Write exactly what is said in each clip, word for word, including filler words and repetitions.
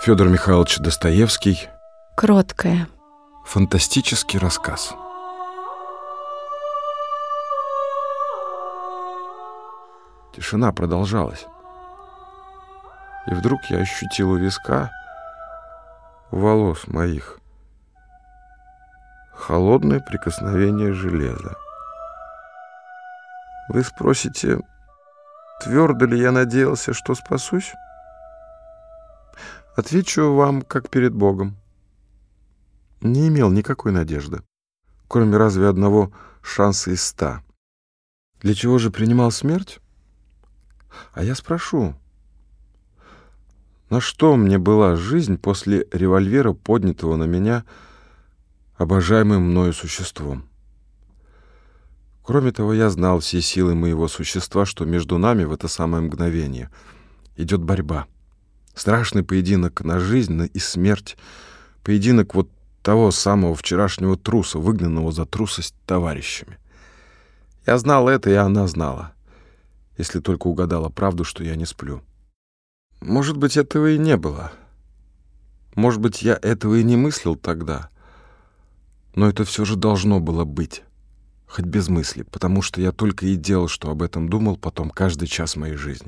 Федор Михайлович Достоевский. Кроткая. Фантастический рассказ. Тишина продолжалась. И вдруг я ощутил у виска, у волос моих, холодное прикосновение железа. Вы спросите, твердо ли я надеялся, что спасусь? Отвечу вам, как перед Богом. Не имел никакой надежды, кроме разве одного шанса из ста. Для чего же принимал смерть? А я спрошу, на что мне была жизнь после револьвера, поднятого на меня обожаемым мною существом? Кроме того, я знал все силы моего существа, что между нами в это самое мгновение идет борьба. Страшный поединок на жизнь и смерть. Поединок вот того самого вчерашнего труса, выгнанного за трусость товарищами. Я знал это, и она знала, если только угадала правду, что я не сплю. Может быть, этого и не было. Может быть, я этого и не мыслил тогда. Но это все же должно было быть. Хоть без мысли, потому что я только и делал, что об этом думал потом каждый час моей жизни.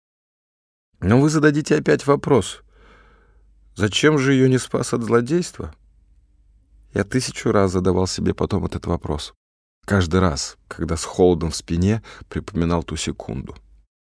Но вы зададите опять вопрос. Зачем же ее не спас от злодейства? Я тысячу раз задавал себе потом этот вопрос. Каждый раз, когда с холодом в спине припоминал ту секунду.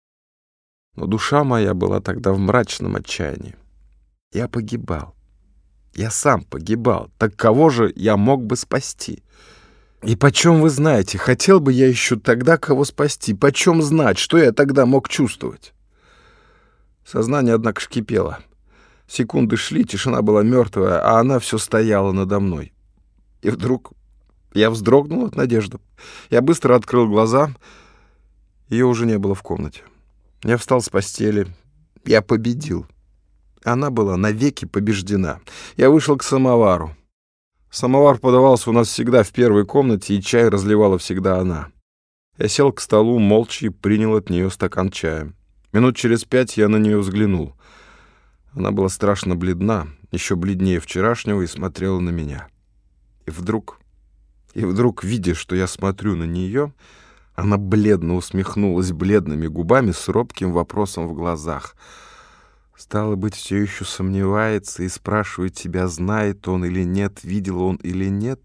Но душа моя была тогда в мрачном отчаянии. Я погибал. Я сам погибал. Так кого же я мог бы спасти? И почем вы знаете, хотел бы я еще тогда кого спасти? Почем знать, что я тогда мог чувствовать? Сознание, однако, ж кипело. Секунды шли, тишина была мертвая, а она все стояла надо мной. И вдруг я вздрогнул от надежды. Я быстро открыл глаза. Ее уже не было в комнате. Я встал с постели. Я победил. Она была навеки побеждена. Я вышел к самовару. Самовар подавался у нас всегда в первой комнате, и чай разливала всегда она. Я сел к столу молча и принял от нее стакан чая. Минут через пять я на нее взглянул. Она была страшно бледна, еще бледнее вчерашнего, и смотрела на меня. И вдруг, и вдруг, видя, что я смотрю на нее, она бледно усмехнулась бледными губами с робким вопросом в глазах. Стало быть, все еще сомневается и спрашивает себя, знает он или нет, видел он или нет.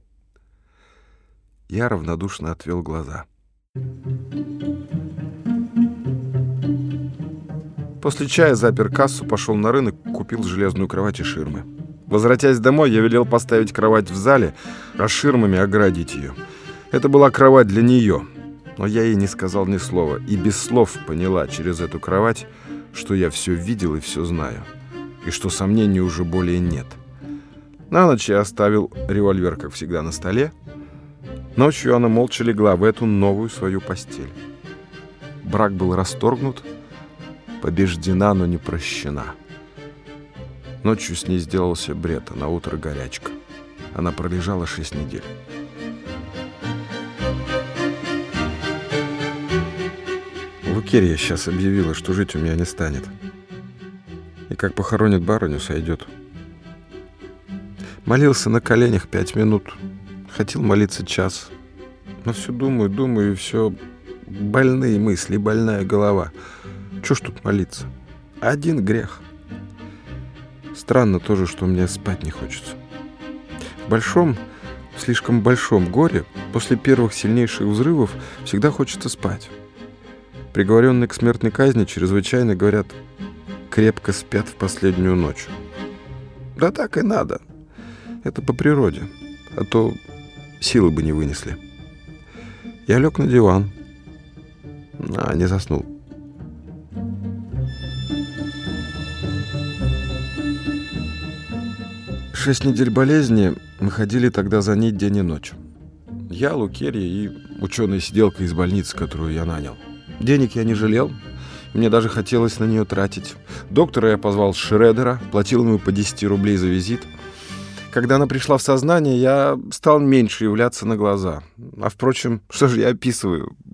Я равнодушно отвел глаза. После чая запер кассу, пошел на рынок, купил железную кровать и ширмы. Возвратясь домой, я велел поставить кровать в зале, а ширмами оградить ее. Это была кровать для нее, но я ей не сказал ни слова, и без слов поняла через эту кровать, что я все видел и все знаю, и что сомнений уже более нет. На ночь я оставил револьвер, как всегда, на столе. Ночью она молча легла в эту новую свою постель. Брак был расторгнут, побеждена, но не прощена. Ночью с ней сделался бред, а на утро горячка. Она пролежала шесть недель. Лукерья сейчас объявила, что жить у меня не станет. И как похоронит барыню, сойдет. Молился на коленях пять минут. Хотел молиться час. Но все думаю, думаю, и все больные мысли, больная голова. Чего ж тут молиться? Один грех. Странно тоже, что мне спать не хочется. В большом, в слишком большом горе после первых сильнейших взрывов всегда хочется спать. Приговоренные к смертной казни чрезвычайно, говорят, крепко спят в последнюю ночь. Да так и надо. Это по природе. А то силы бы не вынесли. Я лег на диван. А, не заснул. Шесть недель болезни мы ходили тогда за ней день и ночь. Я, Лукерья и ученая-сиделка из больницы, которую я нанял. Денег я не жалел, мне даже хотелось на нее тратить. Доктора я позвал Шредера, платил ему по десять рублей за визит. Когда она пришла в сознание, я стал меньше являться на глаза. А впрочем, что же я описываю?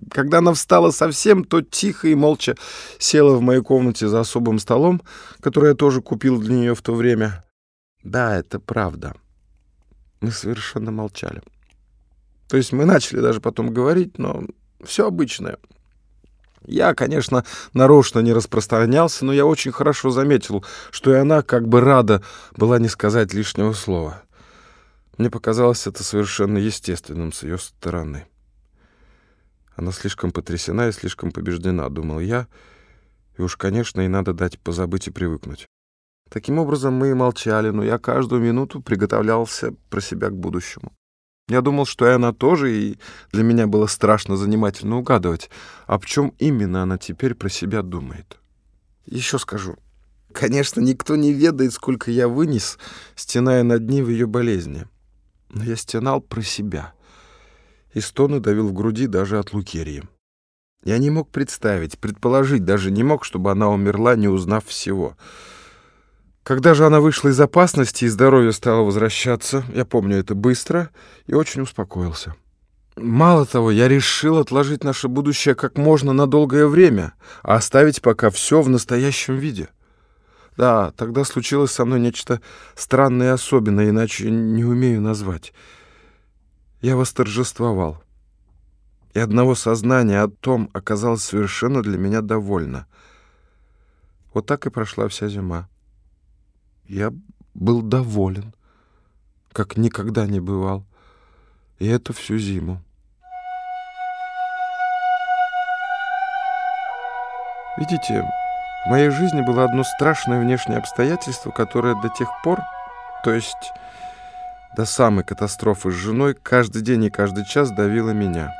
Когда она встала совсем, то тихо и молча села в моей комнате за особым столом, который я тоже купил для нее в то время. Да, это правда. Мы совершенно молчали. То есть мы начали даже потом говорить, но все обычное. Я, конечно, нарочно не распространялся, но я очень хорошо заметил, что и она как бы рада была не сказать лишнего слова. Мне показалось это совершенно естественным с ее стороны. Она слишком потрясена и слишком побеждена, думал я, и уж, конечно, и надо дать позабыть и привыкнуть. Таким образом, мы и молчали, но я каждую минуту приготовлялся про себя к будущему. Я думал, что и она тоже, и для меня было страшно занимательно угадывать, об чем именно она теперь про себя думает. Еще скажу. Конечно, никто не ведает, сколько я вынес, стеная над ней в ее болезни. Но я стенал про себя. И стоны давил в груди даже от Лукерьи. Я не мог представить, предположить даже не мог, чтобы она умерла, не узнав всего. Когда же она вышла из опасности и здоровье стало возвращаться, я помню это быстро и очень успокоился. Мало того, я решил отложить наше будущее как можно на долгое время, а оставить пока все в настоящем виде. Да, тогда случилось со мной нечто странное и особенное, иначе не умею назвать. Я восторжествовал. И одного сознания о том оказалось совершенно для меня довольно. Вот так и прошла вся зима. Я был доволен, как никогда не бывал. И это всю зиму. Видите, в моей жизни было одно страшное внешнее обстоятельство, которое до тех пор, то есть до самой катастрофы с женой, каждый день и каждый час давило меня.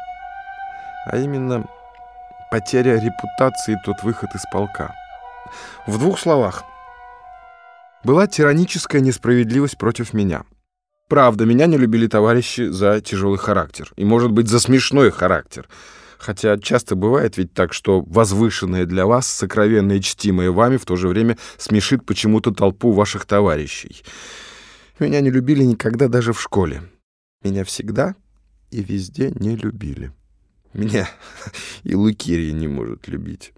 А именно потеря репутации и тот выход из полка. В двух словах. Была тираническая несправедливость против меня. Правда, меня не любили товарищи за тяжелый характер. И, может быть, за смешной характер. Хотя часто бывает ведь так, что возвышенное для вас, сокровенное и чтимое вами, в то же время смешит почему-то толпу ваших товарищей. Меня не любили никогда даже в школе. Меня всегда и везде не любили. Меня и Лукерья не может любить.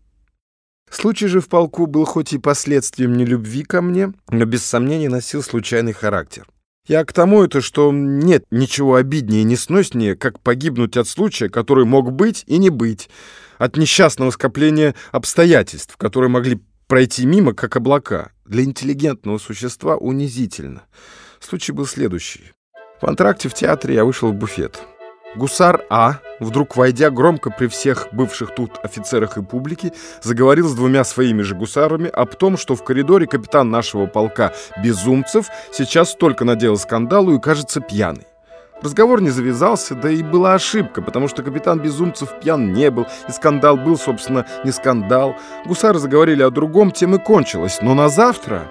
Случай же в полку был хоть и последствием нелюбви ко мне, но без сомнения носил случайный характер. Я к тому это, что нет ничего обиднее и несноснее, как погибнуть от случая, который мог быть и не быть, от несчастного скопления обстоятельств, которые могли пройти мимо, как облака. Для интеллигентного существа унизительно. Случай был следующий. В антракте в театре я вышел в буфет. Гусар А, вдруг войдя громко при всех бывших тут офицерах и публике, заговорил с двумя своими же гусарами об том, что в коридоре капитан нашего полка Безумцев сейчас только наделал скандалу и, кажется, пьяный. Разговор не завязался, да и была ошибка, потому что капитан Безумцев пьян не был, и скандал был, собственно, не скандал. Гусары заговорили о другом, тем и кончилось, но на завтра...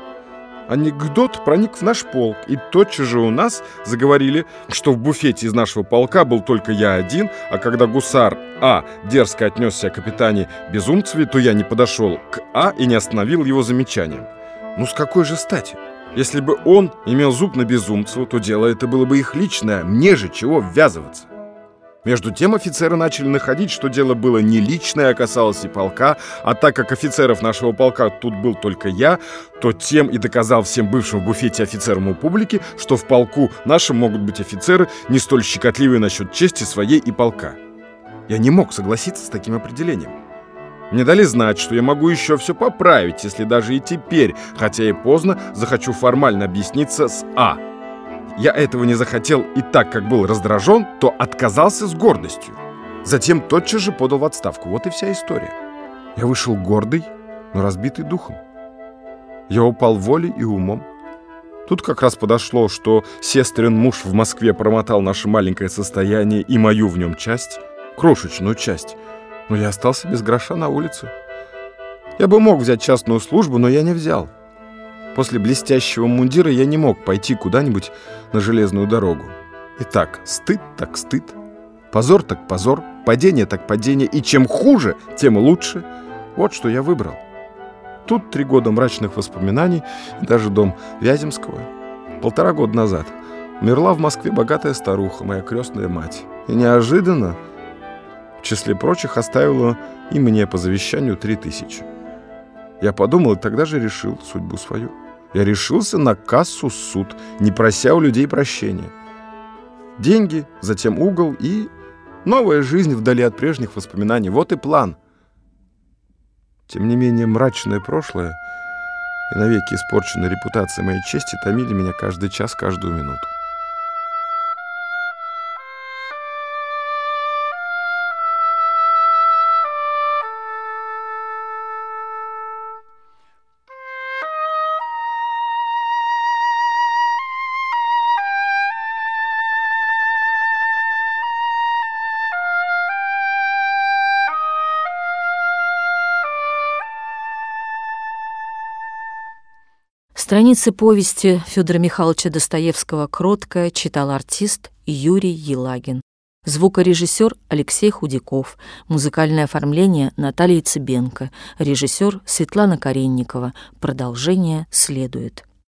Анекдот проник в наш полк, и тотчас же у нас заговорили, что в буфете из нашего полка был только я один, а когда гусар А дерзко отнесся к капитане Безумцеве, то я не подошел к А и не остановил его замечанием. Ну с какой же стати? Если бы он имел зуб на Безумцева, то дело это было бы их личное, мне же чего ввязываться? Между тем офицеры начали находить, что дело было не личное, а касалось и полка, а так как офицеров нашего полка тут был только я, то тем и доказал всем бывшим в буфете офицерам и публике, что в полку нашим могут быть офицеры, не столь щекотливые насчет чести своей и полка. Я не мог согласиться с таким определением. Мне дали знать, что я могу еще все поправить, если даже и теперь, хотя и поздно, захочу формально объясниться с А. Я этого не захотел и так как был раздражен, то отказался с гордостью. Затем тотчас же подал в отставку. Вот и вся история. Я вышел гордый, но разбитый духом. Я упал волей и умом. Тут как раз подошло, что сестрин муж в Москве промотал наше маленькое состояние и мою в нем часть, крошечную часть. Но я остался без гроша на улице. Я бы мог взять частную службу, но я не взял. После блестящего мундира я не мог пойти куда-нибудь на железную дорогу. Итак, стыд так стыд, позор так позор, падение так падение, и чем хуже, тем лучше. Вот что я выбрал. Тут три года мрачных воспоминаний, и даже дом Вяземского. Полтора года назад умерла в Москве богатая старуха, моя крестная мать. И неожиданно, В числе прочих оставила и мне по завещанию три тысячи. Я подумал и тогда же решил судьбу свою. Я решился на кассу суд, не прося у людей прощения. Деньги, затем угол и новая жизнь вдали от прежних воспоминаний. Вот и план. Тем не менее, мрачное прошлое и навеки испорченная репутация моей чести томили меня каждый час, каждую минуту. Страницы повести Федора Михайловича Достоевского «Кроткая» читал артист Юрий Елагин. Звукорежиссер Алексей Худяков. Музыкальное оформление Наталья Цыбенко. Режиссер Светлана Каренникова. Продолжение следует.